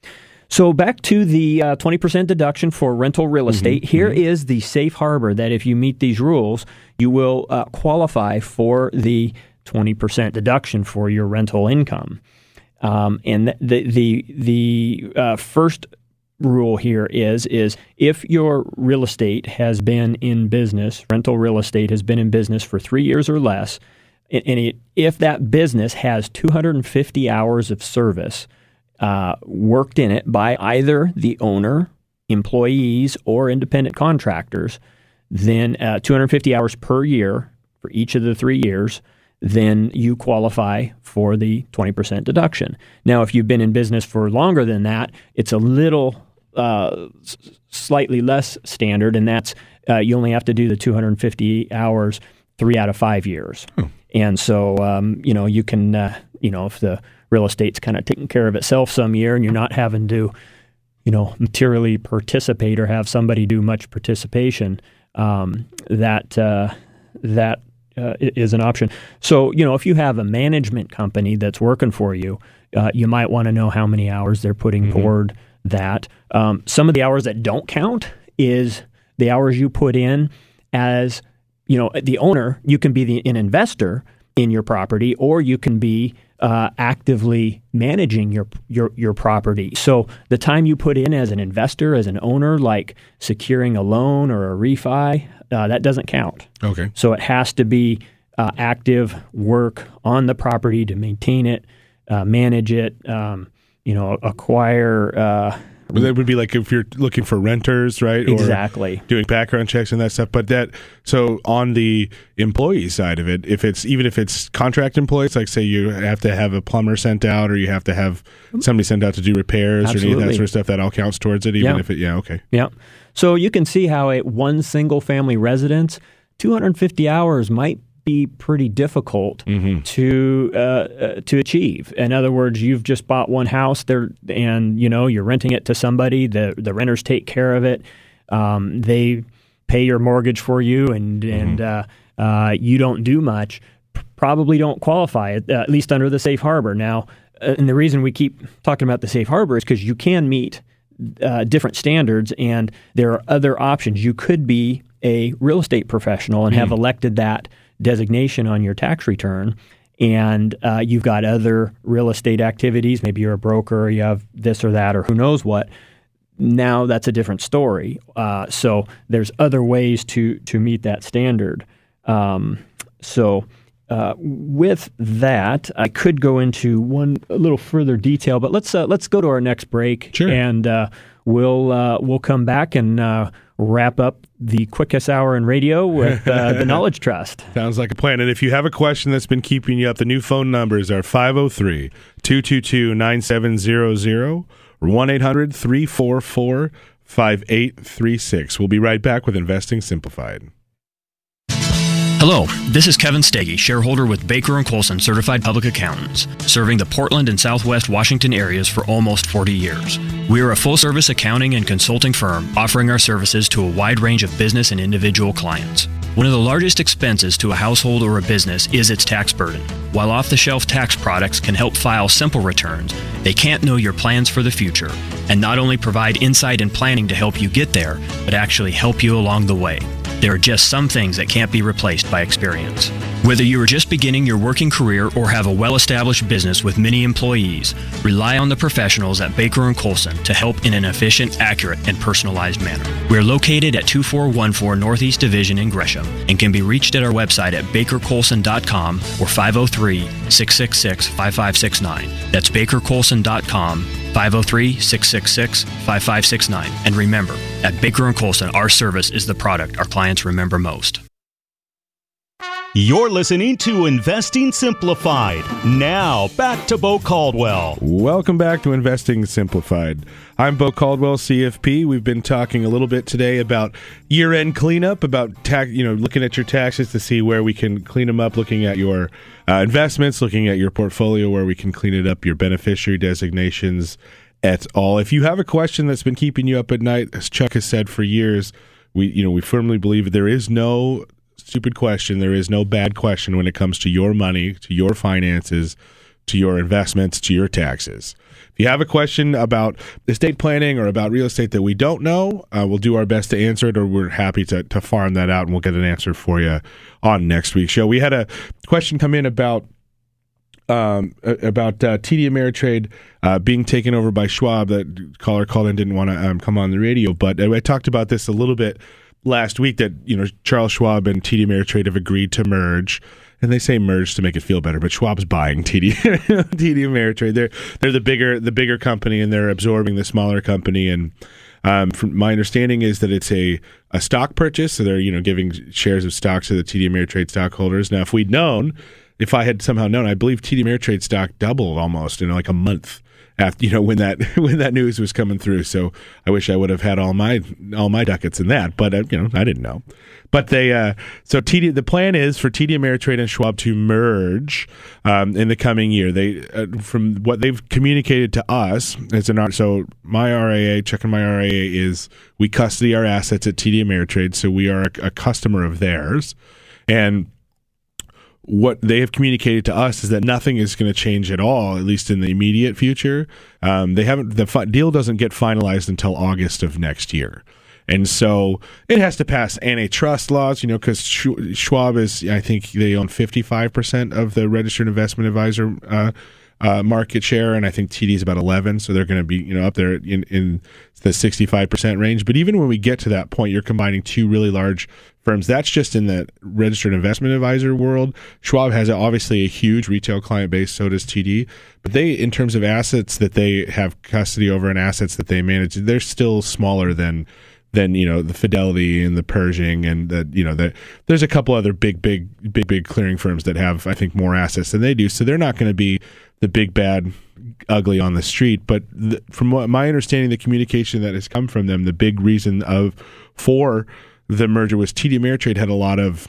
So back to the 20% deduction for rental real estate. Here is the safe harbor that if you meet these rules, you will qualify for the 20% deduction for your rental income. And the first rule here is if your real estate has been in business, rental real estate has been in business for 3 years or less, and if that business has 250 hours of service worked in it by either the owner, employees, or independent contractors, then 250 hours per year for each of the 3 years, then you qualify for the 20% deduction. Now, if you've been in business for longer than that, it's a little slightly less standard, and that's you only have to do the 250 hours 3 out of 5 years. And so, you can, if the real estate's kind of taking care of itself some year and you're not having to, materially participate or have somebody do much participation, that is an option. So, if you have a management company that's working for you, you might want to know how many hours they're putting toward that. Some of the hours that don't count is the hours you put in as, the owner. You can be an investor in your property, or you can be actively managing your property. So the time you put in as an investor, as an owner, like securing a loan or a refi, that doesn't count. Okay. So it has to be active work on the property to maintain it, manage it, acquire. Well, that would be like if you're looking for renters, right? Exactly. Or doing background checks and that stuff. But so on the employee side of it, even if it's contract employees, like say you have to have a plumber sent out or you have to have somebody sent out to do repairs or any of that sort of stuff, that all counts towards it, even if it, okay. Yeah. So you can see how one single family residence, 250 hours might be pretty difficult to achieve. In other words, you've just bought one house there, and you're renting it to somebody. The renters take care of it. They pay your mortgage for you, and you don't do much. Probably don't qualify, at least under the safe harbor. Now, and the reason we keep talking about the safe harbor is because you can meet different standards, and there are other options. You could be a real estate professional and have elected that designation on your tax return, and you've got other real estate activities. Maybe you're a broker, or you have this or that, or who knows what. Now that's a different story. So there's other ways to meet that standard. With that, I could go into a little further detail, but let's go to our next break, sure. And we'll come back and wrap up the quickest hour in radio with the Knowledge Trust. Sounds like a plan. And if you have a question that's been keeping you up, the new phone numbers are 503-222-9700 or 1-800-344-5836. We'll be right back with Investing Simplified. Hello, this is Kevin Steggy, shareholder with Baker & Colson Certified Public Accountants, serving the Portland and Southwest Washington areas for almost 40 years. We are a full-service accounting and consulting firm offering our services to a wide range of business and individual clients. One of the largest expenses to a household or a business is its tax burden. While off-the-shelf tax products can help file simple returns, they can't know your plans for the future and not only provide insight and planning to help you get there, but actually help you along the way. There are just some things that can't be replaced by experience. Whether you are just beginning your working career or have a well-established business with many employees, rely on the professionals at Baker & Colson to help in an efficient, accurate, and personalized manner. We are located at 2414 Northeast Division in Gresham and can be reached at our website at bakercolson.com or 503-666-5569. That's bakercolson.com, 503-666-5569. And remember, at Baker & Colson, our service is the product our clients remember most. You're listening to Investing Simplified. Now, back to Bo Caldwell. Welcome back to Investing Simplified. I'm Bo Caldwell, CFP. We've been talking a little bit today about year-end cleanup, about looking at your taxes to see where we can clean them up, looking at your investments, looking at your portfolio, where we can clean it up, your beneficiary designations, et al. If you have a question that's been keeping you up at night, as Chuck has said for years, we firmly believe there is no stupid question. There is no bad question when it comes to your money, to your finances, to your investments, to your taxes. If you have a question about estate planning or about real estate that we don't know, we'll do our best to answer it, or we're happy to farm that out, and we'll get an answer for you on next week's show. We had a question come in about TD Ameritrade being taken over by Schwab. That caller called in, didn't want to come on the radio, but I talked about this a little bit last week, that Charles Schwab and TD Ameritrade have agreed to merge. And they say merge to make it feel better, but Schwab's buying TD Ameritrade. They're the bigger company, and they're absorbing the smaller company. And from my understanding is that it's a stock purchase, so they're giving shares of stocks to the TD Ameritrade stockholders. Now, if I had somehow known, I believe TD Ameritrade stock doubled almost in like a month after when that news was coming through. So I wish I would have had all my ducats in that, but I didn't know. But the plan is for TD Ameritrade and Schwab to merge in the coming year. They from what they've communicated to us so my RIA, checking my RIA, is we custody our assets at TD Ameritrade, so we are a customer of theirs, and what they have communicated to us is that nothing is going to change at all, at least in the immediate future. The deal doesn't get finalized until August of next year. And so it has to pass antitrust laws, because Schwab is, I think they own 55% of the registered investment advisor market share, and I think TD is about 11%, so they're going to be up there in the 65% range. But even when we get to that point, you're combining two really large firms. That's just in the registered investment advisor world. Schwab has obviously a huge retail client base, so does TD. But they, in terms of assets that they have custody over and assets that they manage, they're still smaller than the Fidelity and the Pershing, and there's a couple other big clearing firms that have, I think, more assets than they do. So they're not going to be the big bad ugly on the street. But from what my understanding, the communication that has come from them, the big reason for the merger was TD Ameritrade had a lot of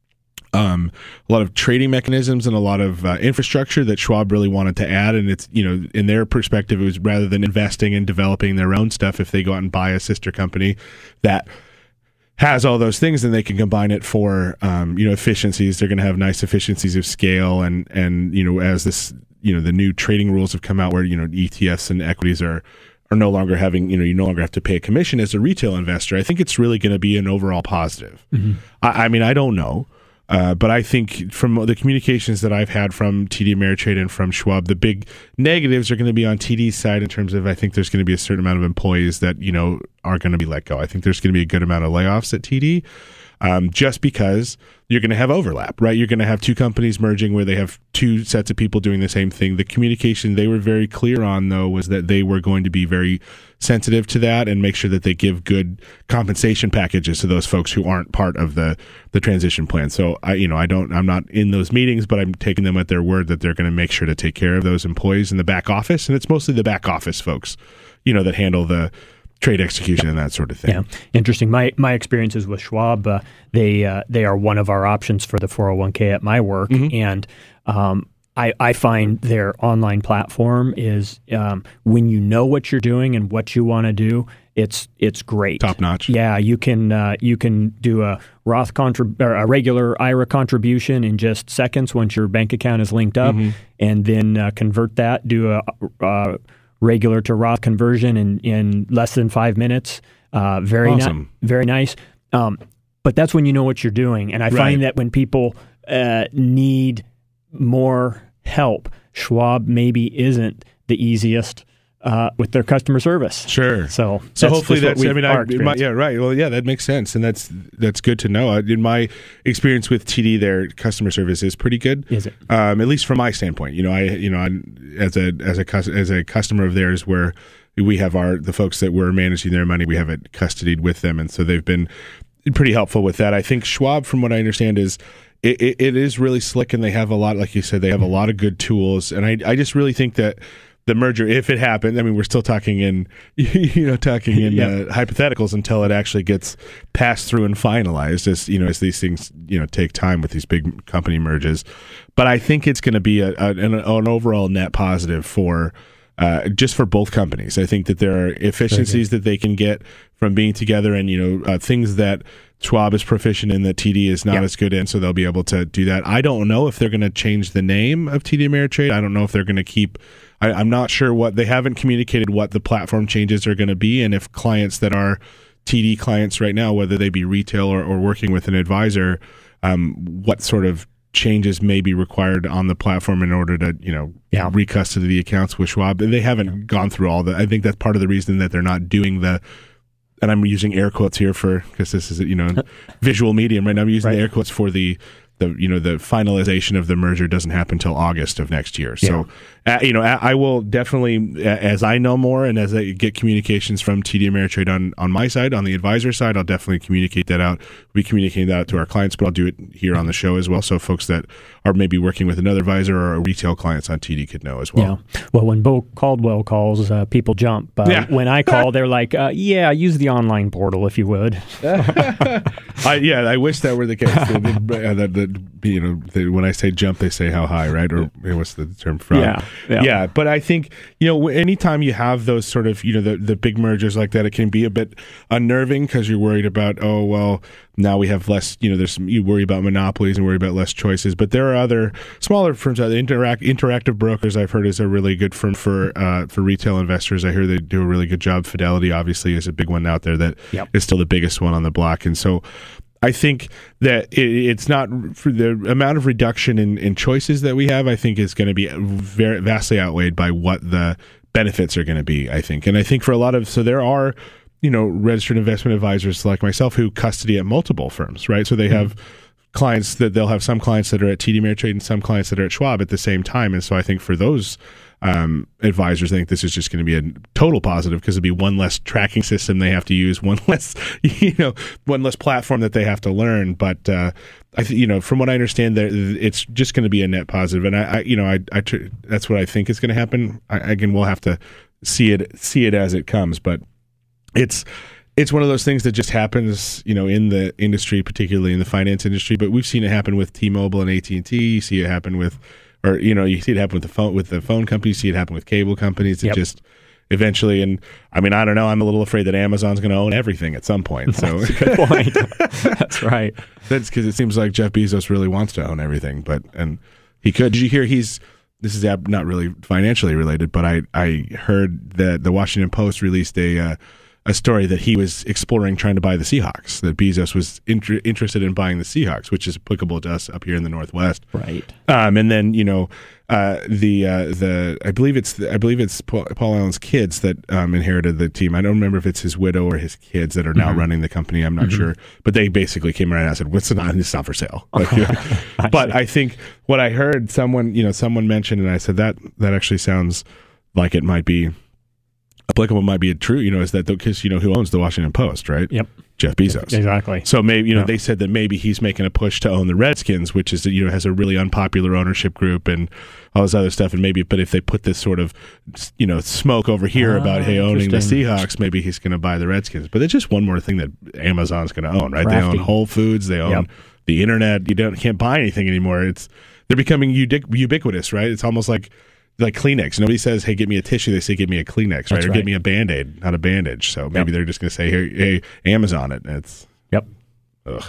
trading mechanisms and a lot of infrastructure that Schwab really wanted to add. And it's, in their perspective, it was rather than investing and developing their own stuff, if they go out and buy a sister company that has all those things, then they can combine it for, efficiencies. They're going to have nice efficiencies of scale. And as this, the new trading rules have come out where, ETFs and equities are no longer having, you no longer have to pay a commission as a retail investor. I think it's really going to be an overall positive. Mm-hmm. I don't know. But I think from the communications that I've had from TD Ameritrade and from Schwab, the big negatives are going to be on TD's side in terms of, I think there's going to be a certain amount of employees that, are going to be let go. I think there's going to be a good amount of layoffs at TD, just because you're going to have overlap, right? You're going to have two companies merging where they have two sets of people doing the same thing. The communication they were very clear on, though, was that they were going to be very sensitive to that and make sure that they give good compensation packages to those folks who aren't part of the transition plan. So I'm not in those meetings, but I'm taking them at their word that they're going to make sure to take care of those employees in the back office. And it's mostly the back office folks, that handle the trade execution and that sort of thing. Yeah, interesting. My experiences with Schwab, they are one of our options for the 401k at my work, mm-hmm. and I find their online platform is when you know what you're doing and what you want to do, it's great, top notch. Yeah, you can do a Roth a regular IRA contribution in just seconds once your bank account is linked up, mm-hmm. and then convert that, do a regular to Roth conversion in less than 5 minutes. Very awesome. Very nice. But that's when you know what you're doing. And I find that when people need more help, Schwab maybe isn't the easiest with their customer service. Sure. So hopefully that's right. Well, yeah, that makes sense, and that's good to know. In my experience with TD, their customer service is pretty good. Is it? At least from my standpoint, as a customer of theirs, where we have the folks that we're managing their money, we have it custodied with them, and so they've been pretty helpful with that. I think Schwab, from what I understand, is it is really slick, and they have a lot, like you said, they have a lot of good tools, and I just really think that the merger, if it happened, I mean, we're still talking in hypotheticals until it actually gets passed through and finalized, as these things, take time with these big company merges. But I think it's going to be an overall net positive for just for both companies. I think that there are efficiencies that they can get from being together, and things that Schwab is proficient in that TD is not as good in, so they'll be able to do that. I don't know if they're going to change the name of TD Ameritrade. I don't know if they're going to keep. I'm not sure what they haven't communicated what the platform changes are going to be, and if clients that are TD clients right now, whether they be retail or working with an advisor, what sort of changes may be required on the platform in order to recustody the accounts with Schwab. They haven't gone through all that. I think that's part of the reason that they're not doing the. And I'm using air quotes here because this is visual medium right now. I'm using the air quotes for the finalization of the merger doesn't happen until August of next year. So, I will definitely, as I know more and as I get communications from TD Ameritrade on my side, on the advisor side, I'll definitely communicate that out. We'll be communicating that out to our clients, but I'll do it here on the show as well. So folks that are maybe working with another advisor or retail clients on TD could know as well. Yeah. Well, when Bo Caldwell calls, people jump. When I call, they're like, use the online portal if you would. I wish that were the case. When I say jump, they say how high, right? Or what's the term from? Yeah. But I think, anytime you have those sort of, the big mergers like that, it can be a bit unnerving because you're worried about, now we have less, you worry about monopolies and worry about less choices. But there are other smaller firms, Interactive Brokers, I've heard is a really good firm for retail investors. I hear they do a really good job. Fidelity, obviously, is a big one out there that is still the biggest one on the block. And so I think that it's not for the amount of reduction in choices that we have, I think is going to be very vastly outweighed by what the benefits are going to be, I think. And I think for a lot of, so there are, registered investment advisors like myself who custody at multiple firms, right? So they have clients that they'll have some clients that are at TD Ameritrade and some clients that are at Schwab at the same time. And so I think for those advisors, I think this is just going to be a total positive because it'll be one less tracking system they have to use, one less platform that they have to learn. But I think from what I understand, it's just going to be a net positive, and I that's what I think is going to happen. Again, we'll have to see it as it comes, but it's one of those things that just happens, in the industry, particularly in the finance industry. But we've seen it happen with T-Mobile and AT&T. You see it happen with. Or you see it happen with the phone companies. You see it happen with cable companies. It just eventually, and I mean, I don't know. I'm a little afraid that Amazon's going to own everything at some point. So that's a good point. That's right. That's because it seems like Jeff Bezos really wants to own everything, and he could. Did you hear? This is not really financially related, but I heard that the Washington Post released a story that he was exploring trying to buy the Seahawks, that Bezos was interested in buying the Seahawks, which is applicable to us up here in the Northwest. Right. And then, I believe it's Paul Allen's kids that inherited the team. I don't remember if it's his widow or his kids that are now running the company. I'm not sure. But they basically came around and said, it's not for sale. But I think what I heard someone mentioned, and I said that actually sounds like it might be applicable, might be true, is that because who owns the Washington Post, right? Yep. Jeff Bezos. Exactly. So maybe they said that maybe he's making a push to own the Redskins, which is has a really unpopular ownership group and all this other stuff. And but if they put this sort of smoke over here about owning the Seahawks, maybe he's going to buy the Redskins. But it's just one more thing that Amazon's going to own, right? Crafty. They own Whole Foods, they own the internet. You can't buy anything anymore. They're becoming ubiquitous, right? It's almost like Kleenex. Nobody says, hey, get me a tissue. They say, get me a Kleenex, right? Or get me a Band-Aid, not a bandage. So maybe they're just going to say, hey, Amazon it. And it's... Yep. Ugh.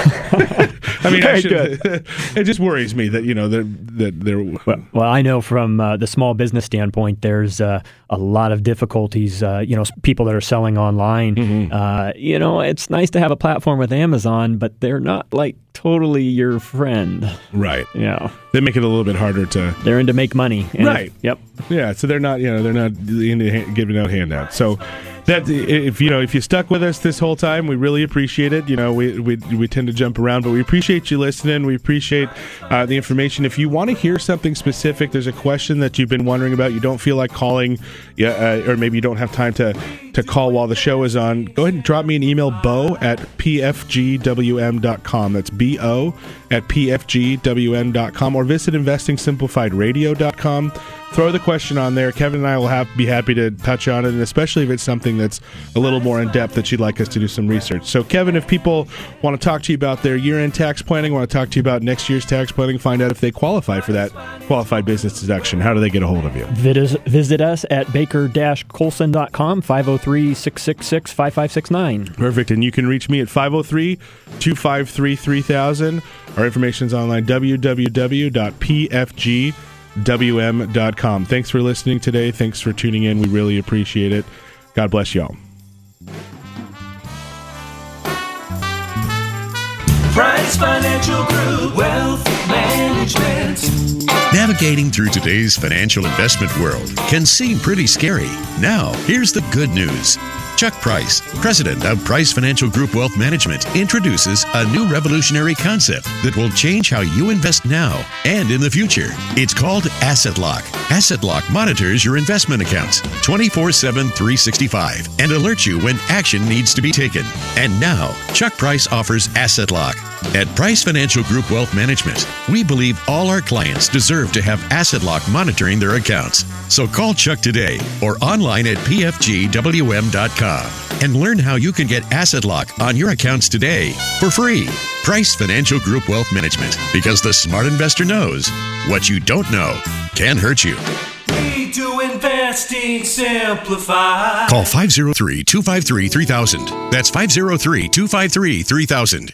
I mean, it just worries me that they're. Well, I know from the small business standpoint, there's a lot of difficulties. People that are selling online. It's nice to have a platform with Amazon, but they're not totally your friend, right? Yeah, they make it a little bit harder to. They're in to make money, right? Yep. Yeah, so they're not into giving out handouts. So. That if you stuck with us this whole time, we really appreciate it. We tend to jump around, but we appreciate you listening. We appreciate the information. If you want to hear something specific, there's a question that you've been wondering about, you don't feel like calling, or maybe you don't have time to call while the show is on, go ahead and drop me an email, bo@pfgwm.com. That's bo@pfgwm.com, or visit investingsimplified.radio.com. Throw the question on there. Kevin and I will be happy to touch on it, and especially if it's something that's a little more in depth that you'd like us to do some research. So, Kevin, if people want to talk to you about their year-end tax planning, want to talk to you about next year's tax planning, find out if they qualify for that, qualified business deduction, how do they get a hold of you? Visit us at baker-colson.com, 503-666-5569. Perfect. And you can reach me at 503-253-3000. Our information's online, www.pfgwm.com. Thanks for listening today. Thanks for tuning in. We really appreciate it. God bless y'all. Price Financial Group, Wealth Management. Navigating through today's financial investment world can seem pretty scary. Now, here's the good news. Chuck Price, president of Price Financial Group Wealth Management, introduces a new revolutionary concept that will change how you invest now and in the future. It's called Asset Lock. Asset Lock monitors your investment accounts 24/7, 365 and alerts you when action needs to be taken. And now, Chuck Price offers Asset Lock. At Price Financial Group Wealth Management, we believe all our clients deserve to have Asset Lock monitoring their accounts. So call Chuck today or online at pfgwm.com and learn how you can get Asset Lock on your accounts today for free. Price Financial Group Wealth Management, because the smart investor knows what you don't know can hurt you. We do investing simplified. Call 503-253-3000. That's 503-253-3000.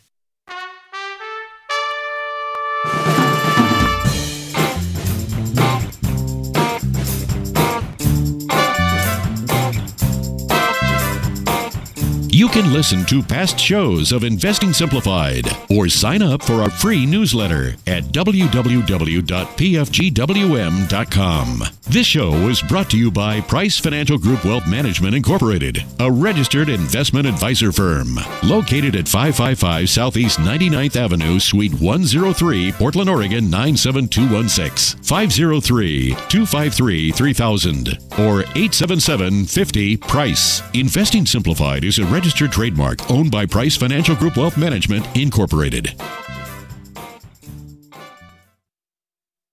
You can listen to past shows of Investing Simplified or sign up for our free newsletter at www.pfgwm.com. This show was brought to you by Price Financial Group Wealth Management Incorporated, a registered investment advisor firm located at 555 Southeast 99th Avenue, Suite 103, Portland, Oregon 97216, 503-253-3000 or 877-50-PRICE. Investing Simplified is a registered trademark owned by Price Financial Group Wealth Management Incorporated.